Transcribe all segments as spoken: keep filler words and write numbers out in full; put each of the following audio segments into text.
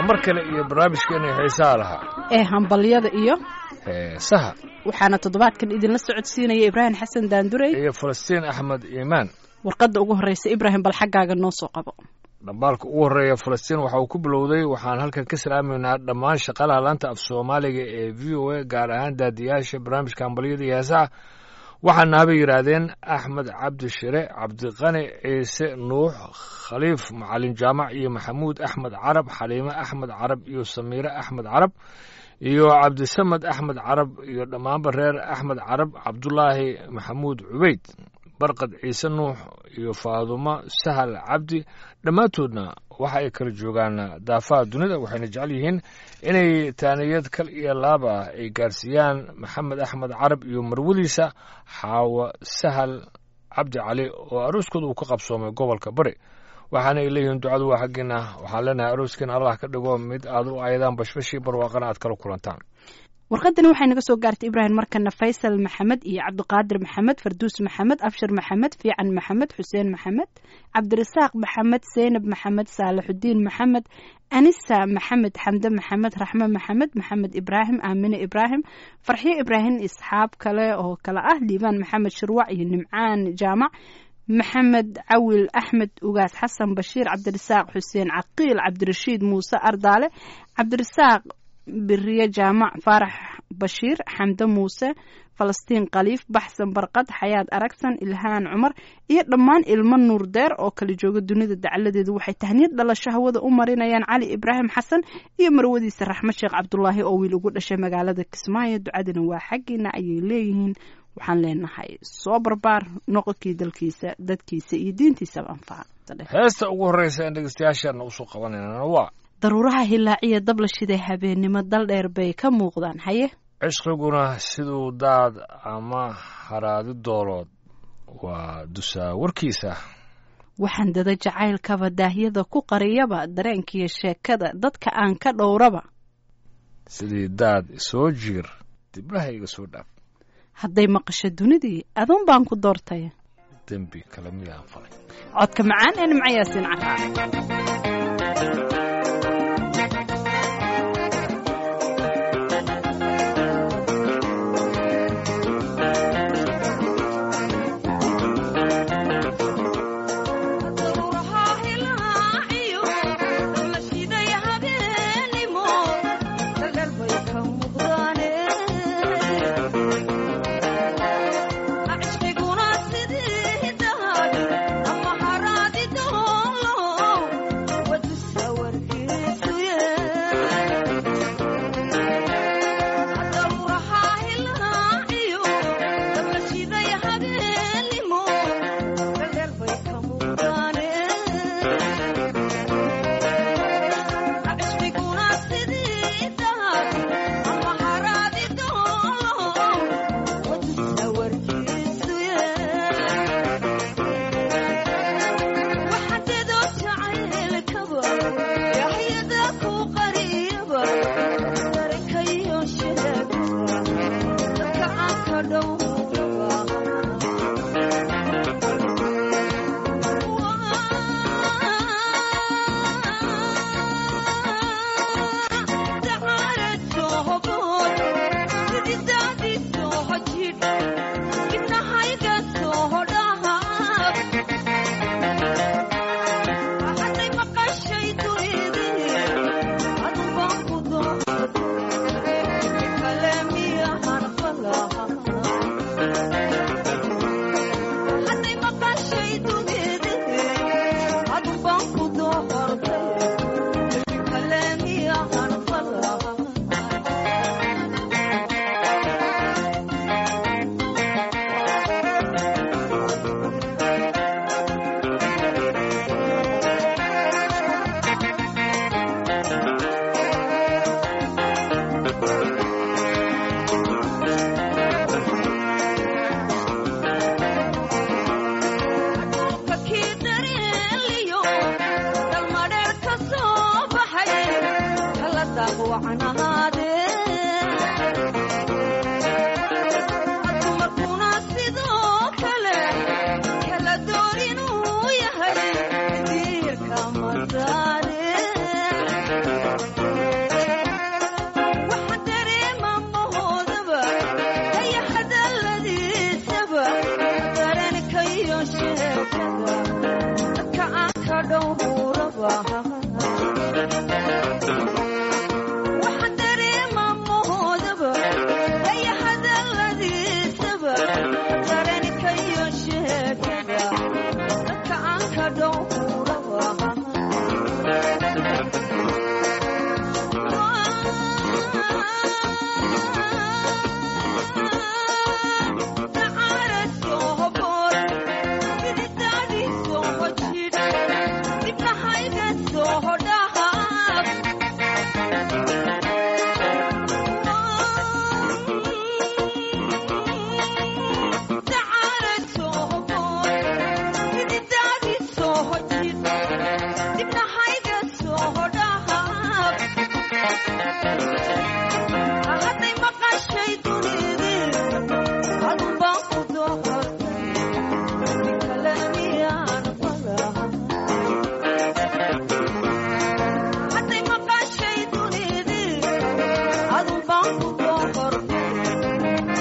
waa mar kale iyo barnaamijkeena xiisaha lahaa ee hambalyada iyo heesaha waxaana toddobaadkan idinla socodsiinaya Ibraahim Xasan Daandurey iyo Falastiin Axmed Iimaan. warqadda ugu horeysa Ibraahim bal xaggaaga noo soo qabo. dhambaalka ugu horeeya Falastiin waxa uu ku bilowday waxaan halkan ka salaameynaa dhammaan shaqaalaha laanta af Soomaaliga ee V O A gaar ahaan daadiyaasha barnaamijka hambalyada iyo heesaha. waxaana haba yiraahdeen Axmed Cabdi Shire, Cabdiqani Ciise Nuux, Khaliif Macalin Jaamac iyo Maxamuud Axmed Carab, Xaliime Axmed Carab iyo Samiire Axmed Carab iyo Cabdisamad Axmed Carab iyo dhammaanba reer Axmed Carab, Cabdulaahi Maxamuud Cubeyd, Barqad Ciise Nuux iyo Faadumo Sahal Cabdi. dhammaantoodna waxa ay kala joogaan daafaha dunida waxayna jecel yihiin inay taaniyad kal iyo laab ah ay gaarsiiyaan Maxamed Axmed Carab iyo marwadiisa Xaawa Sahal Cabdi Cali oo arooskooda uu ka qabsoomay gobolka Bari. waxaana ay leeyihiin ducadu waa xaggiina. waxaan leenahay arooskeena Allah ka dhigo mid aad u aayadaan bashbashii barwaaqana aad kala kulantaan. warqadani waxay naga soo gaartay Ibraahim markana Faysal Maxamed iyo Cabdiqaadir Maxamed, Farduus Maxamed, Abshir Maxamed, Fiican Maxamed, Xuseen Maxamed, Cabdirasaaq Maxamed, Zeynab Maxamed, Saalaxudiin Maxamed, Anisa Maxamed, Xamde Maxamed, Raxma Maxamed, Maxamed Ibraahim, Aamine Ibraahim, Farxiyo Ibraahim, isxaab kale oo kala ah Liibaan Maxamed Shirwac iyo Nimcaan Jaamac, maxamed cawil axmed ugaas xasan bashiir, cabdirasaaq xuseen caqiil, cabdirashiid muuse ardaale, cabdirasaaq biriye jaamac, faarax bashiir, xamde muuse, falastiin khaliif, baxsan barqad, xayaad aragsan, ilhaan cumar iyo dhammaan ilmo nuur deer oo kala jooga dunida dacaladeedu waxay tahniyad dhalasho hawada u marinayaan cali ibraahim xasan iyo marwadiisa raxmo sheekh cabdulaahi oo wiil ugu dhashay magaalada Kismaayo. ducadina waa xaggiina ayay leeyihiin. waxaan leenahay soo barbaar noqonkii dalkiisa dadkiisa iyo diintiisaba anfaca. heesta ugu horeysa ee dhegeystayaashana usoo qabanayna waa daruuraha hilaaciya dabla shiday habeenimo dal dheer bay ka muuqdaan. haye cishqiguna siduu daad ama haraadi doolood waa dusaa warkiisa. waxaan dada jacaylkaba daahyada ku qariyaba dareenkiiyo sheekada dadka aan ka dhowraba sidii daad soo jiir diblaha iga soo dhaaf. hadday maqasho dunidii adoon baan ku doortay dembi kale miyaan falay. codka macaan ee Nimco Yaasiin Carraa.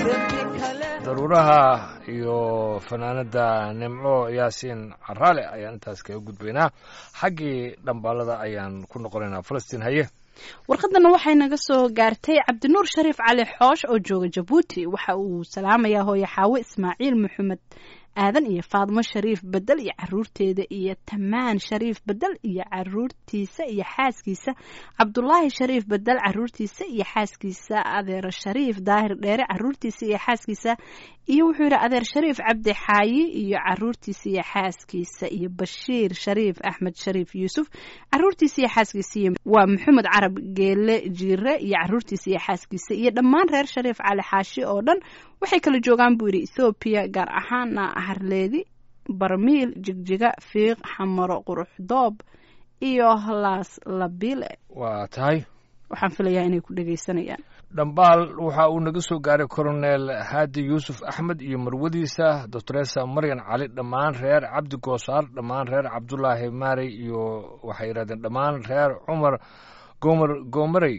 daruuraha iyo fanaanada nimco yaasiin caraale ayaan intaas kaga gudbaynaa. xaggii dhambaalada ayaan ku noqonaynaa. falastiin haye, warqadana waxay naga soo gaartay cabdinuur shariif cali xoosh oo jooga jabuuti. waxa uu salaamayaa hooyo xaawo ismaaciil maxamed aadan iyo faadmo shariif bedel iyo caruurteeda iyo tamaan shariif bedel iyo caruurtiisa iyo xaaskiisa, cabdulaahi shariif bedel caruurtiisa iyo xaaskiisa, adeer shariif daahir dheere caruurtiisa iyo xaaskiisa, iyo wuxuu yidhi adeer shariif cabdi xaayi iyo caruurtiisa iyo xaaskiisa, iyo bashiir shariif axmed shariif yuusuf caruurtiisa iyo xaaskiisa, iyo waa maxamed carab geele jiire iyo caruurtiisa iyo xaaskiisa, iyo dhammaan reer shariif cali xaashi oo dhan waxay kala joogaan buu yidhi ethoobiya, gaar ahaana harleedi, barmiil, jigjiga, fiiq, xamaro, quruxdoob iyo laas labile. waa tahay, waxaan filayaa inay ku dhegaysanayaan. dhambaal waxa uu naga soo gaaray colonel haadi yuusuf axmed iyo marwadiisa doctoresa maryan cali, dhammaan reer cabdi goosaar, dhammaan reer cabdulaahi maarey iyo waxay yidhahdeen dhammaan reer cumar goomar goomarey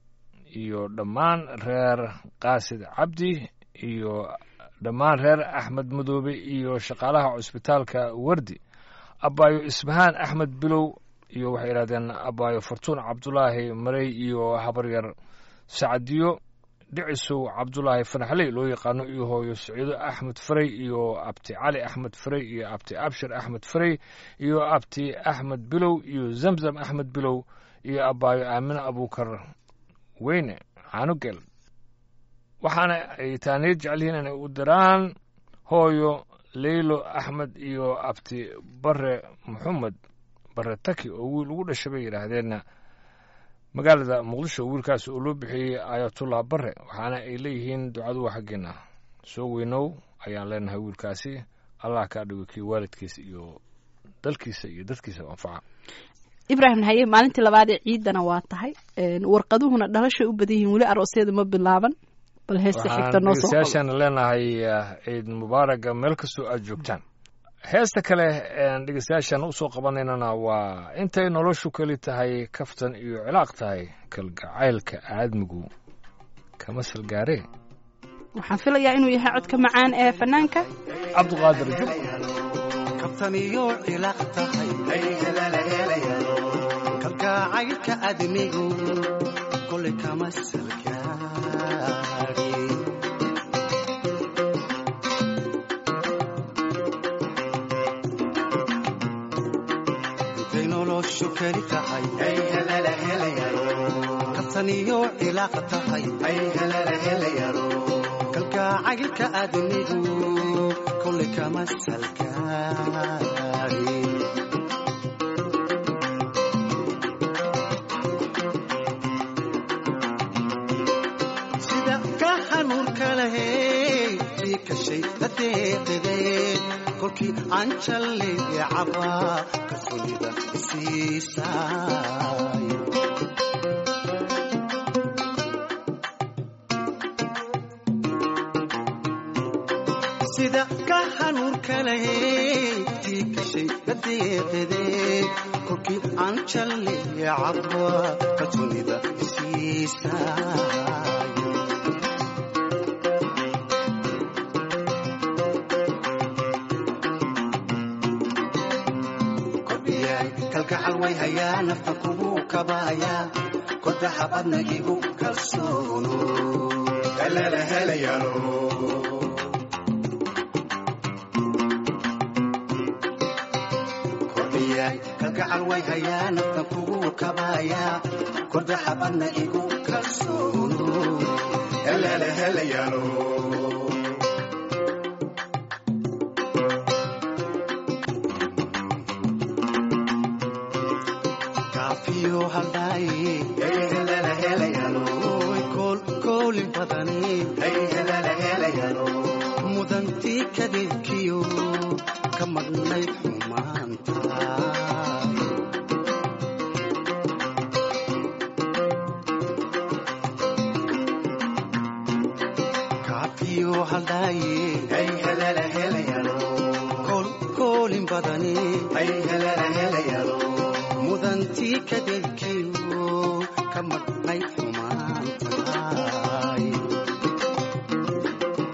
iyo dhammaan reer qaasid cabdi iyo dhammaan reer axmed madoobe iyo shaqaalaha cusbitaalka wardi, abaayo isbahaan axmed bilow iyo waxay yidhahdeen abaayo fartuun cabdulaahi marey iyo habaryar sacadiyo dhicisow cabdulaahi fanaxley loo yaqaano iyo hooyo saciido axmed farey iyo abti cali axmed farey iyo abti abshir axmed farey iyo abti axmed bilow iyo zamzam axmed bilow iyo abaayo aamine abuukar weyne caanugel. waxaana ay taaniir jecel yihiin inay u diraan hooyo leylo axmed iyo abti bare maxamed bare taki oo wiil ugu dhashay bay yidhaahdeenna magaalada muqdisho. wiilkaas oo loo bixiyey ayatullah bare, waxaana ay leeyihiin ducadu waa xaggeena. soo weynow ayaan leenahay wiilkaasi, allah kaa dhigo kii waalidkiisa iyo dalkiisa iyo dadkiisa anfaca. ibraahim haye, maalintii labaad ee ciidana waa tahay, warqaduhuna dhalashay u badan yihiin, weli aroosyada ma bilaaban. bal heesta xigta noo soo waxaan leenahay ciid mubaaraga meel kastoo aad joogtaan. heesta kale een dhegeystayaashan usoo qabanaynana waa intay noloshu keli tahay kaftan iyo cilaaq tahay kalgacaylka aadmigu kama salgaaree. waxaan filayaa inuu yahay codka macaan ee fanaanka cabdiqaadir jub. kaftan iyo cilaaq tahay kalgacaylka aadmigu kole kama salgaaree. shukari tahay ay helala helayaro kaftan iyo cilaaq tahay ay helala helayaro kalgacaylka aadmigu kole kama salgaari. sida ka xanuunka lahey ii kashay dadeeqidee kolkii aan jallay cabaa kalsoonida isiisaayo. sida ka xanuunka lahey tii kashay dadeeqidee kolkii aan jallay cabaa kalsoonida isiisaayo. kalgacal way hayaa nafta kugu kabaaya kodaxa badnagigu kalsoono kalala helayano. kordhiyay kalgacal way hayaa nafta kugu kabaaya kodaxa badnagigu kalsoono kalala helayano. mudantii kadeedkiyo ka madnayd xumaanta kaafiyo haldaaye ay helala helayano koolkoolin badani ay helala helayano mudantii kadeedkiyo ka madnayd xumaanta.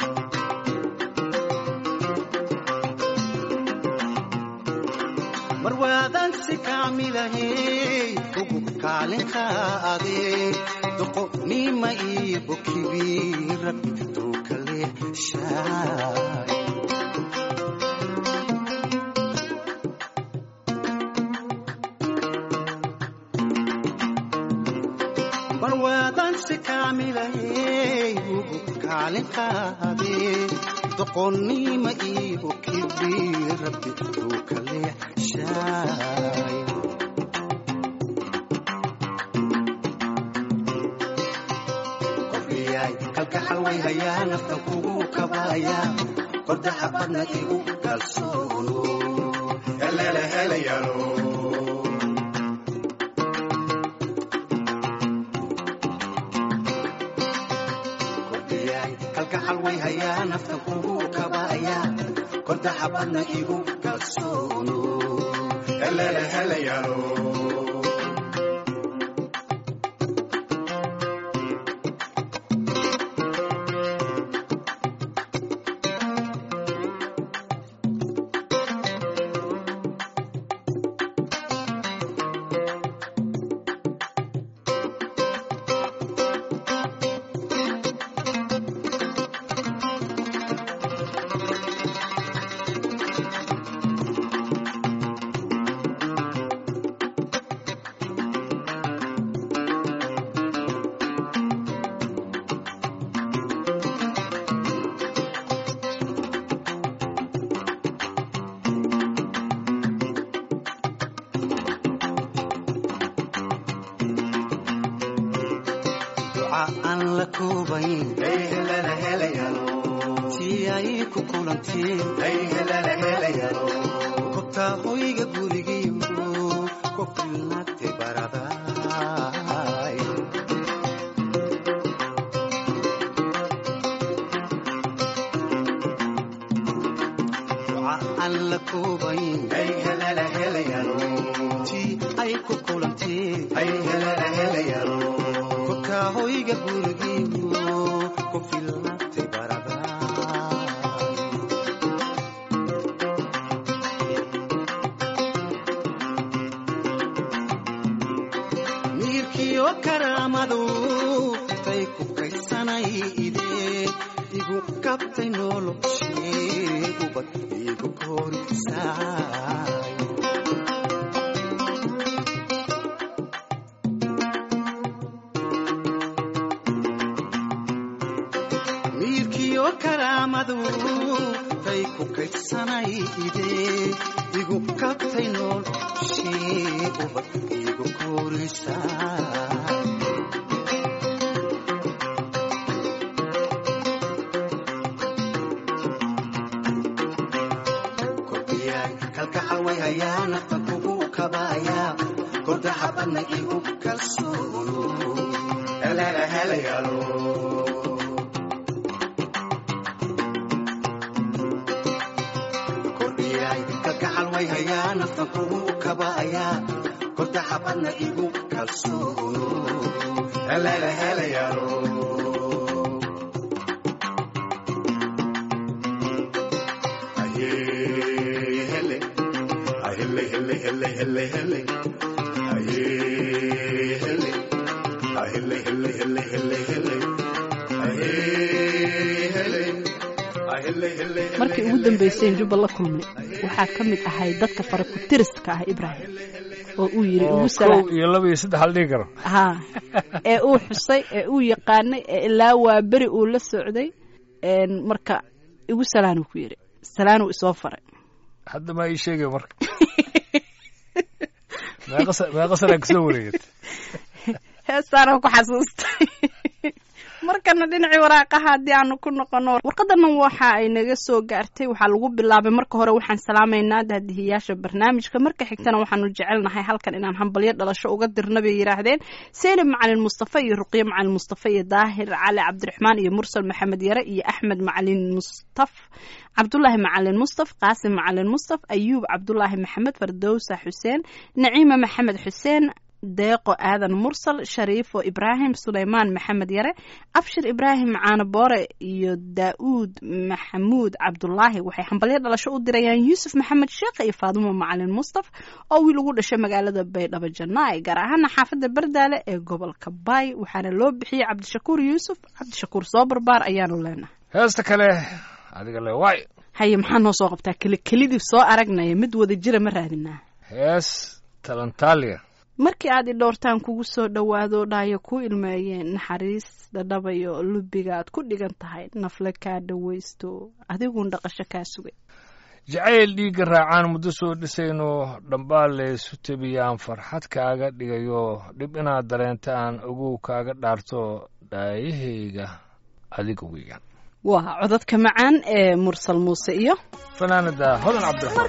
barwaadan si kaamilahay ugu kaalin qaadee doqonnima iyo bokibi rabbi tuu kale shaay barwaadan si kaamilahay ugu kaalin qaadee doqonnima iyo bokibi rabbi tuu kale shaay kalgacal way hayaa naftan kugu kabaaya qordaxa badna igu kalsoono helele helayalo kordhiyay kalgacal way hayaa naftan kugu kabaaya qordaxa badna igu kalsoono helele helayalo aan la koobayn ay helana helayalo tii ay ku kulantiin ay helana helayalo kobta hoyga gurigiiyo ku filnaatay baraday aan la koobayn ay helana helayalo tii ay ku kulantiin ay helana helayalo hoyga gurigiiyo ku filnaatay baraday miirkiyo karaamadu tay ku kaysanay idee igu kabtay noloshii ubad igu korisaay karaamadu tay ku kaydsanay idee igu kabtay noloshii ubad igu korisaay kordhiyay kalgacal way hayaa naftan kugu kabaaya kordaxa badna igu kalsoono helala helayalo way hayaa naftan kugu kabaaya kordaxa badna igu kalsoono helele helayalo aye hele ahele hele hele hele hele aye hele ahele hele hele hele hele aye hele markii ugu dambaysay jubba la kulmay waxaa ka mid ahay dadka farakutiriska ah Ibraahim oo uu yiri ugu salaam iyo laba iyo saddex hal dhig karo ha ee uu xusay ee uu yaqaanay ee ilaa waa bari uu la socday een marka ugu salaam ku yiri salaam uu soo faray hadda ma ii sheegay marka ma qasa ma qasana ka soo wareegay heestaan ku xasuustay markana dhinacii waraaqaha haddii aanu ku noqono warqadana waxa ay naga soo gaartay waxaa lagu bilaabay marka hore waxaan salaamaynaa daadihiyaasha barnaamijka marka xigtana waxaanu jecelnahay halkan inaan hambalyo dhalasho uga dirna bay yiraahdeen Seenab Macalin Mustafa iyo Ruqiya Macalin Mustafa iyo Daahir Cali Cabdiraxmaan iyo Mursal Maxamed Yare iyo Axmed Macalin Mustafa Cabdullaahi Macalin Mustafa Qaasim Macalin Mustafa Ayuub Cabdullaahi Maxamed Fardowsa Xuseen Naciima Maxamed Xuseen deeqo aadan mursal shariifo ibraahim suleymaan maxamed yare abshir ibraahim caano boore iyo daa'uud maxamuud cabdulaahi waxay hambalyo dhalasho u dirayaan yuusuf maxamed sheekh iyo faadumo macalin mustaf oo wiil ugu dhashay magaalada baydhabo janaa'i gaar ahaana xaafadda bardaale ee gobolka baay waxaana loo bixiyey cabdishakuur yuusuf cabdishakuur soo barbaar ayaanu leenahay heesta kale adiga le waay haye maxaa noo soo qabtaa keli kelidii soo aragnaya mid wada jira ma raadinaa hees talantaaliya markii aad i dhowrtaan kugu soo dhowaado dhaayo ku ilmeeyeen naxariis dhadhabayo lubiga aad ku dhigan tahay nafle kaa dhawaysto adiguun dhaqasho kaa sugay jacayl dhiigga raacaan muddo soo dhisayno dhambaal laysu tebiyaan farxad kaaga dhigayo dhib inaad dareenta aan ogow kaaga dhaarto dhaayahayga adiga weeyaan waa codadka macaan ee mursal muuse iyo fanaanada hodan cabdiraxmaan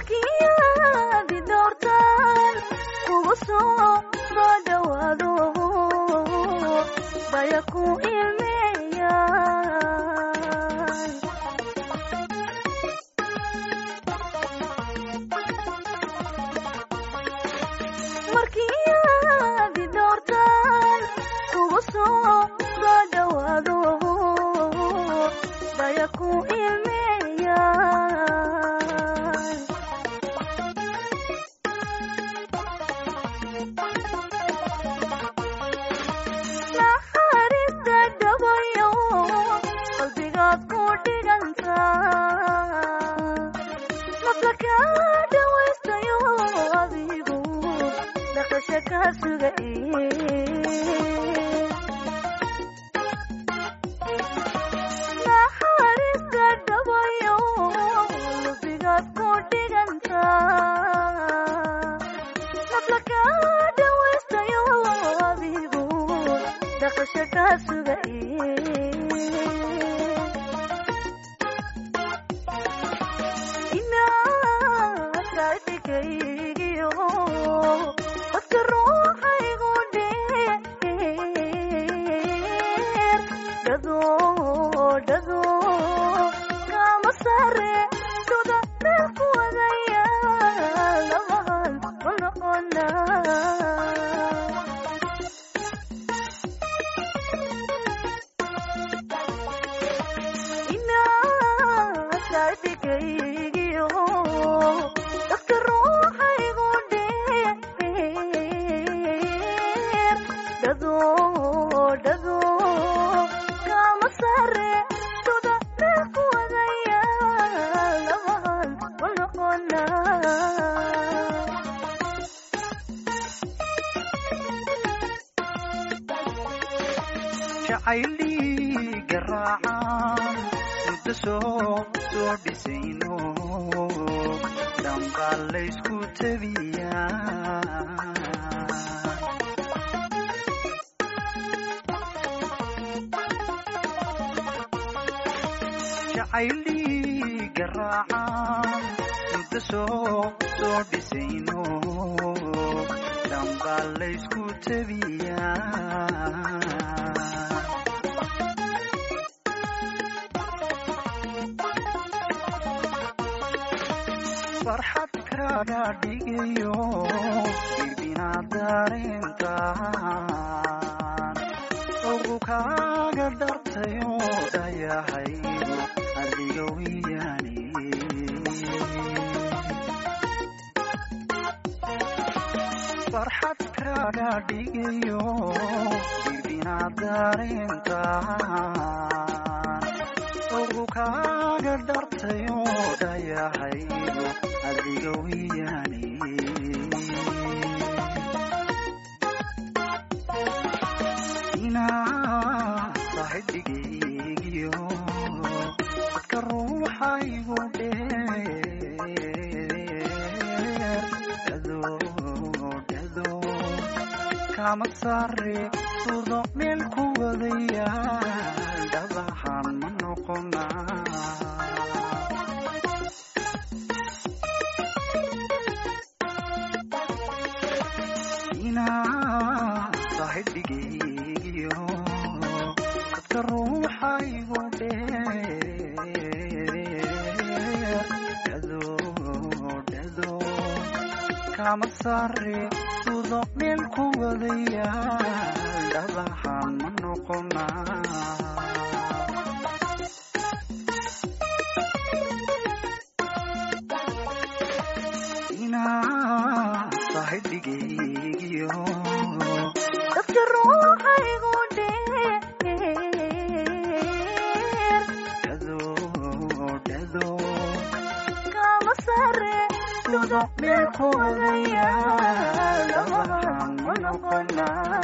Come sorry, dudo meel ku wadaya dhabahan ma noqonaa inaa saaxiibigeygiyo dadka ruuxaygu dheer dhado dhado kama sare dudo meel ku wadaya dhabahan ma noqonaa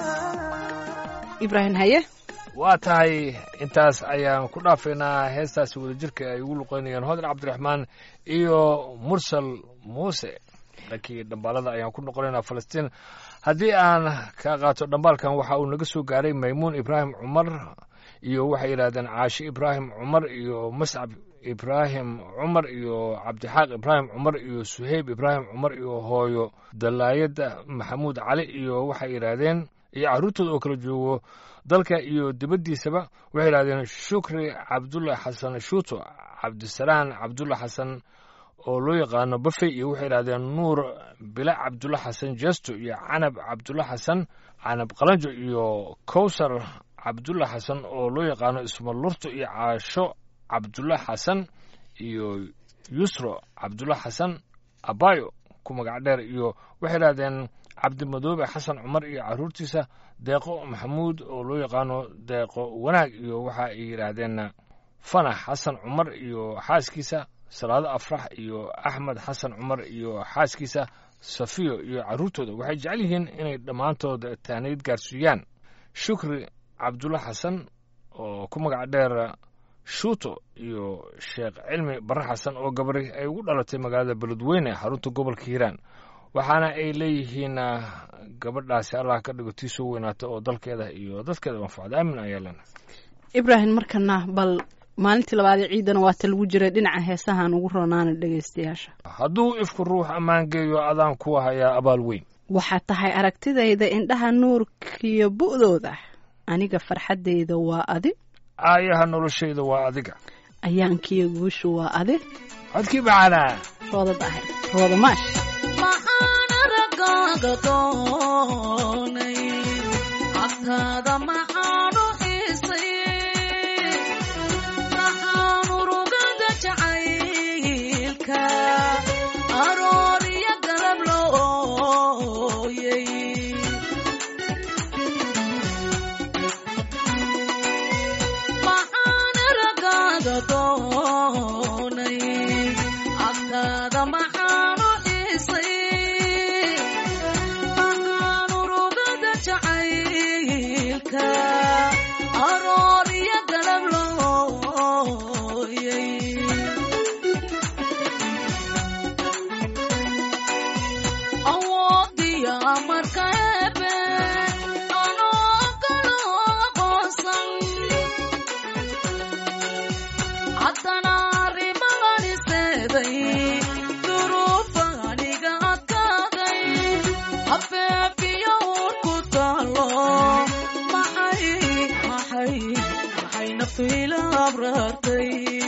ibraahim haye waa tahay intaas ayaan ku dhaafaynaa heestaasi wadajirka ay ugu luqeynayeen hodan cabdiraxmaan iyo mursal muuse dhankii dhambaalada ayaan ku noqonaynaa falastiin haddii aan ka qaato dhambaalkan waxa uu naga soo gaaray maymuun ibraahim cumar iyo waxay yidhahdeen caashe ibraahim cumar iyo mascab ibraahim cumar iyo cabdixaaq ibraahim cumar iyo suheyb ibraahim cumar iyo hooyo dalaayada maxamuud cali iyo waxay yidhaahdeen iyo carruurtooda oo kala joogo dalka iyo dibaddiisaba waxay yidhahdeen shukri cabdulla xasan shuuto cabdisalaan cabdulla xasan oo loo yaqaano bafey iyo waxay yidhahdeen nuur bila cabdulla xasan jesto iyo canab cabdulla xasan canab qalanjo iyo kowsar cabdulla xasan oo loo yaqaano ismalurto iyo caasho cabdulla xasan iyo yusro cabdulla xasan abayo ku magac dheer iyo waxay yidhahdeen cabdimadoobe xasan cumar iyo carruurtiisa deeqo maxamuud oo loo yaqaano deeqo wanaag iyo waxa ay yidhaahdeen fanax xasan cumar iyo xaaskiisa salaado afrax iyo axmed xasan cumar iyo xaaskiisa safiyo iyo carruurtooda waxay jecel yihiin inay dhammaantood taanayd gaarsiiyaan shukri cabdulla xasan oo ku magac dheer shuuto iyo sheekh cilmi barre xasan oo gabari ay ugu dhalatay magaalada beledweyne xarunta gobolka hiiraan waxaana ay leeyihiin gabadhaasi allah ka dhigo tii soo weynaata oo dalkeeda iyo dadkeeda manfacda aamin ayaa lena ibraahim markana bal maalintii labaadee ciidana waata lagu jiray dhinaca heesahaan ugu roonaana dhegaystayaasha hadduu ifku ruux ammaan geeyo adaan kuwa hayaa abaal weyn waxaa tahay aragtidayda indhaha nuurkiyo bu'dooda aniga farxaddayda waa adi aayaha noloshayda waa adiga ayaankiyo guushu waa adi codkii bacanaa roodad ahayd rooda maash maxaan aragaaga doonay agtaada maxaan u xiisay maxaan urugada jacaylka aroor iyo galab looyay maxaan aragaaga doonay agtaada maxaan u xiisay maxaan urugada jacaylka aroor iyo galab looyay awoodiya marka ebe anoo kalo aqoonsan haddana arrimahan iseeday duruufaniga adkaaday hafeefiyo uur ku taalo maxay maxay maxay naftu ila abraartay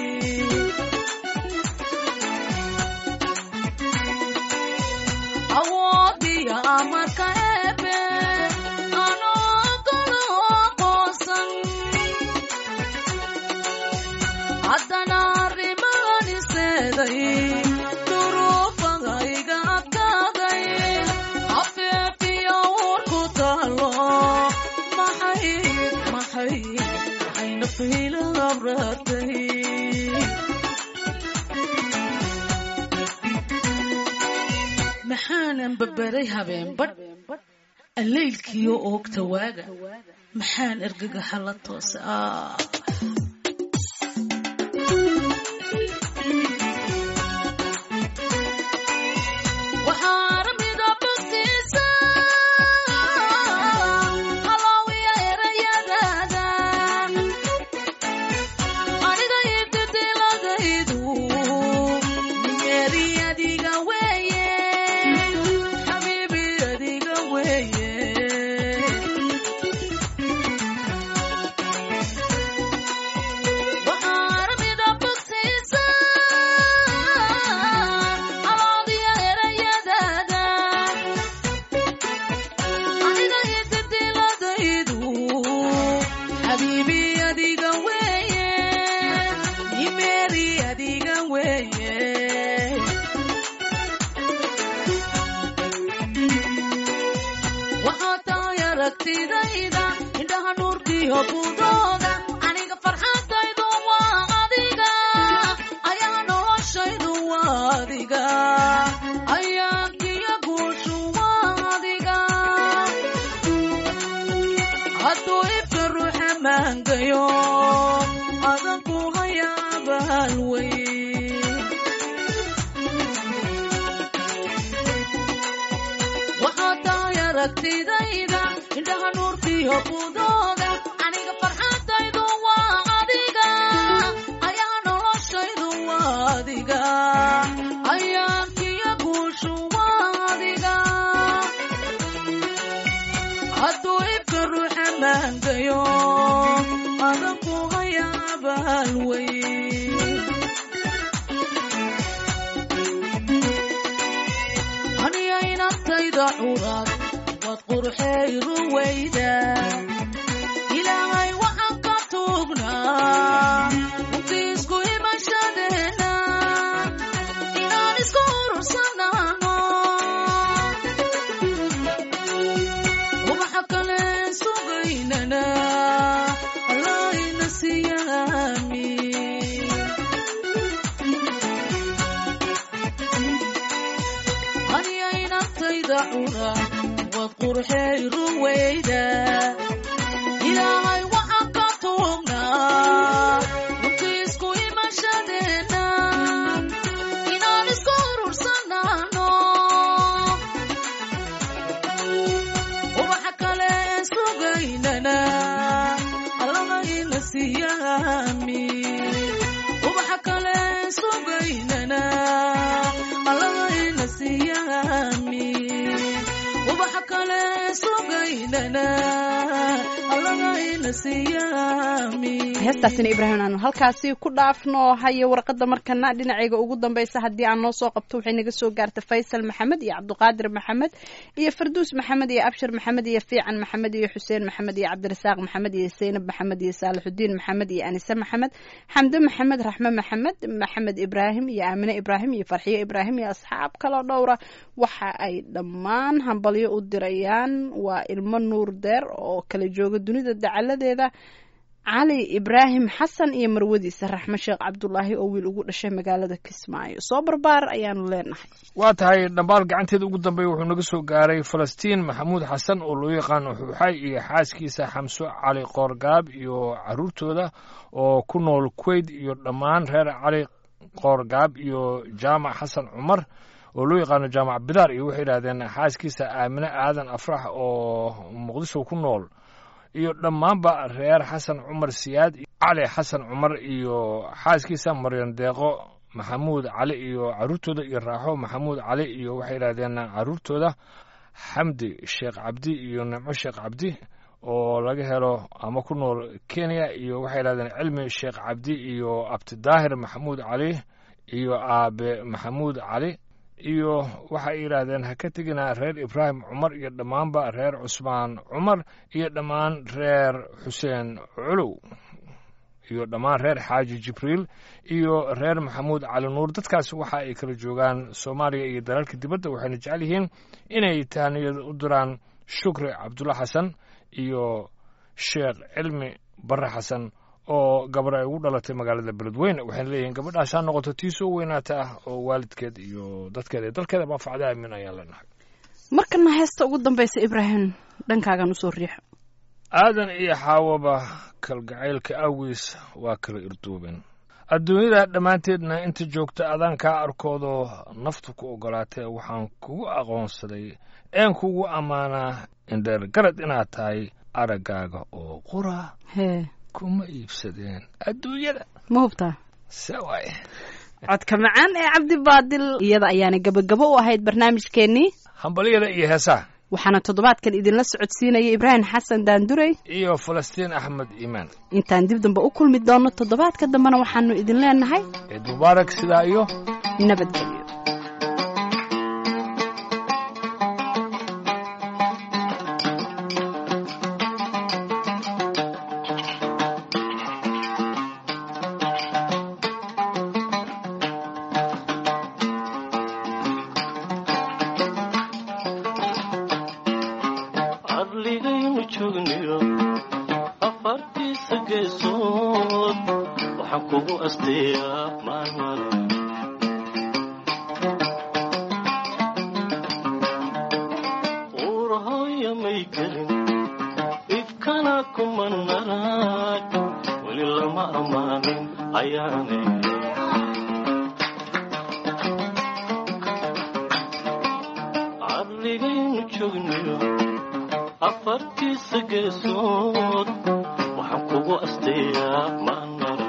awoodiya marka ebe anoo kalo aqoonsan haddana arrimahan iseeday duruufagayga adkaaday hafeefiyo uur ku taalo maxay maxay maxay naftu ila abraartay maxaanan babaray habeenbadh alleylkiyo oogta waaga maxaan ergagaxa la toosa ah waxaana midabagtiisa halaawiya erayadaada aniga ididiladaydu niyeeri adiga weeye xabiibi adiga weeye adiga weeye waxaa tahay aragtidayda indhaha nuurkiyo budooda aniga farxadaydu waa adiga ayaa noloshaydu waa adiga ayaankiyo guushu waa adiga hadduu ibka ruuxa maangayo adanku hayaabahal wey waxaa tahay aragtidayda indhaha nuurkiyo budooda aniga farxadaydu waa adiga ayaa noloshaydu waa adiga ayaankiyo guushu waa adiga hadduu ibka ruuxa maangayo adanku hayaabahal wey aniya inantayda curaad waad qurxey ruwayda ilaahay waxaan ka tuugnaa runtii isku imashadeena inaan isku urursanaano ubaxa kale sugaynana allahayna siyaami aniya inantayda curaad waad qurxey ruwayda ilaahay waxaan ka tuugnaa runtii isku imashadeena inaan isku urursanaano ubaxa kale sugaynana allahayna siyaami ubaxa kale sugaynana allahayna siyaami ubaxa kale sugaynana allahayna siyaami heestaasina ibraahim aanu halkaasi ku dhaafno haye warqadda markana dhinacayga ugu dambaysa haddii aan noo soo qabto waxay naga soo gaartay faysal maxamed iyo cabdiqaadir maxamed iyo farduus maxamed iyo abshir maxamed iyo fiican maxamed iyo xuseen maxamed iyo cabdirasaaq maxamed iyo saynab maxamed iyo saalixudiin maxamed iyo anise maxamed xamde maxamed raxme maxamed maxamed ibraahim iyo aamine ibraahim iyo farxiyo ibraahim iyo asxaab kaloo dhowra waxa ay dhammaan hambalyo u dirayaan waa ilmo nuur deer oo kala jooga dunida dacaladeeda cali ibraahim xasan iyo marwadiisa raxme sheekh cabdulaahi oo wiil ugu dhashay magaalada kismaayo soo barbaar ayaanu leenahay waa tahay dhambaal gacanteeda ugu dambeeya wuxuu naga soo gaaray falastiin maxamuud xasan oo loo yaqaano xuuxay iyo xaaskiisa xamso cali qoorgaab iyo caruurtooda oo ku nool kuwait iyo dhammaan reer cali qoorgaab iyo jaamac xasan cumar oo loo yaqaano jaamac bidaar iyo waxay yidhahdeen xaaskiisa aamine aadan afrax oo muqdisho ku nool iyo dhammaanba reer xasan cumar siyaad cali xasan cumar iyo xaaskiisa maryan deeqo maxamuud cali iyo caruurtooda iyo raaxo maxamuud cali iyo waxay yidhahdeen caruurtooda xamdi sheekh cabdi iyo nimco sheekh cabdi oo laga helo ama ku nool kenya iyo waxay yidhahdeen cilmi sheekh cabdi iyo abtidaahir maxamuud cali iyo aabe maxamuud cali iyo waxay yidhaahdeen ha ka tegina reer ibraahim cumar iyo dhammaanba reer cusmaan cumar iyo dhammaan reer xuseen culow iyo dhammaan reer xaaji jibriil iyo reer maxamuud cali nuur dadkaas waxa ay kala joogaan soomaaliya iyo dalalka dibadda waxayna jecel yihiin inay taaniyad u diraan shukri cabdulla xasan iyo sheekh cilmi barre xasan oo gabar ay ugu dhalatay magaalada beledweyne waxayna leeyihiin gabadhaas ha noqoto tii soo weynaata oo waalidkeed iyo dadkeeda iyo dalkeeda manfacda aamin ayaan leenahay markana heesta ugu dambaysa ibraahim dhankaagan usoo riixo aadan iyo xaawaba kalgacaylka awgiis waa kala irduuben adduunyada dhammaanteedna inta joogta adaan kaa arkoodoo naftu ku oggolaatee waxaan kugu aqoonsaday een kugu ammaanaa indheer garad inaad tahay araggaaga oo qura hee kuma iibsadeen adduunyada ma hubtaa se waaye codka macaan ee cabdi baadil iyada ayaana gabagabo u ahayd barnaamijkeennii hambalyada iyo heesaha waxaana toddobaadkan idinla socodsiinaya ibraahim xasan daandurey iyo falastiin axmed iimaan intaan dib dambe u kulmi doonno toddobaadka dambena waxaanu idin leenahay ciid mubaarak sidaa iyo nabadgelyo kugu asteeyaa maalmale uurahooya may gelin ifkana kuma naraag weli lama ammaanin ayaane carligaynu joognayo afartiisa geesood waxaan kugu asteeyaa maalmale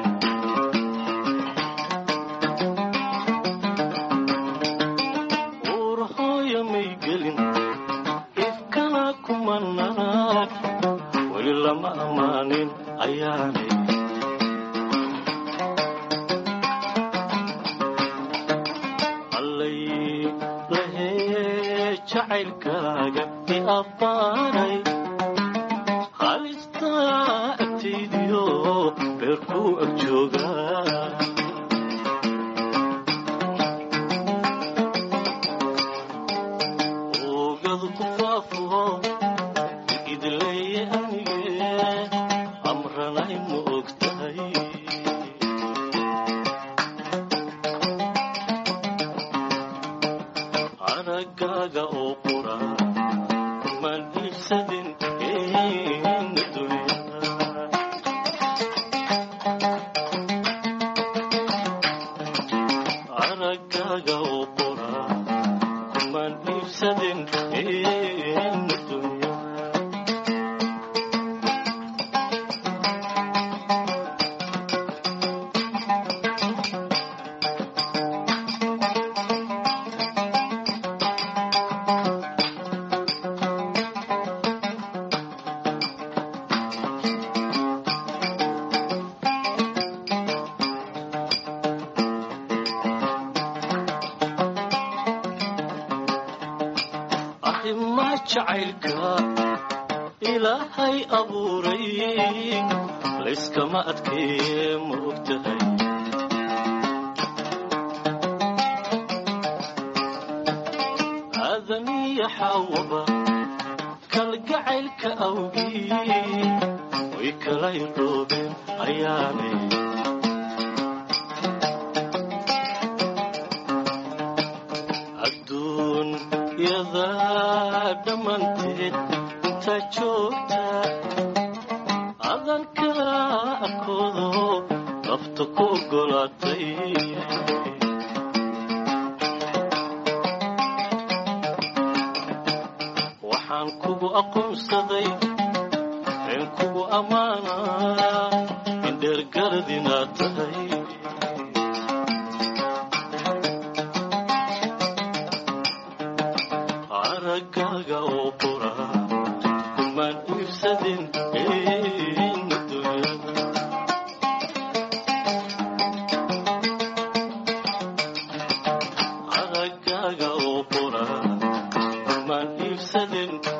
uurahooya may gelin ifkana kuma naraag weli lama ammaanin ayaane allay lahee jacaylkaaga i abbaaray halistaa agtaydiyo beerkuu ag joogaa oogadu ku faafo idleeye anige amranay ma og tahay aragaaga oo qura kumaan iibsadin eena dunyada aragaaga oo qura kumaan iibsadin eena dunyada arrimaa jacaylka ilaahay abuuray layskama adkeeye ma og tahay aadamiya xaawaba kalgacaylka awgii way kala irdhoobeen ayaane adduunyadaa dhammanteed intaa joogta adanka arkoodo nafta ku oggolaatay waxaan kugu aqoonsaday een kugu ammaanaa in dheergarad inaad tahay aragaaga oo qura kumaan iibsadin eena dunyada aragaaga oo qura kumaan iibsadin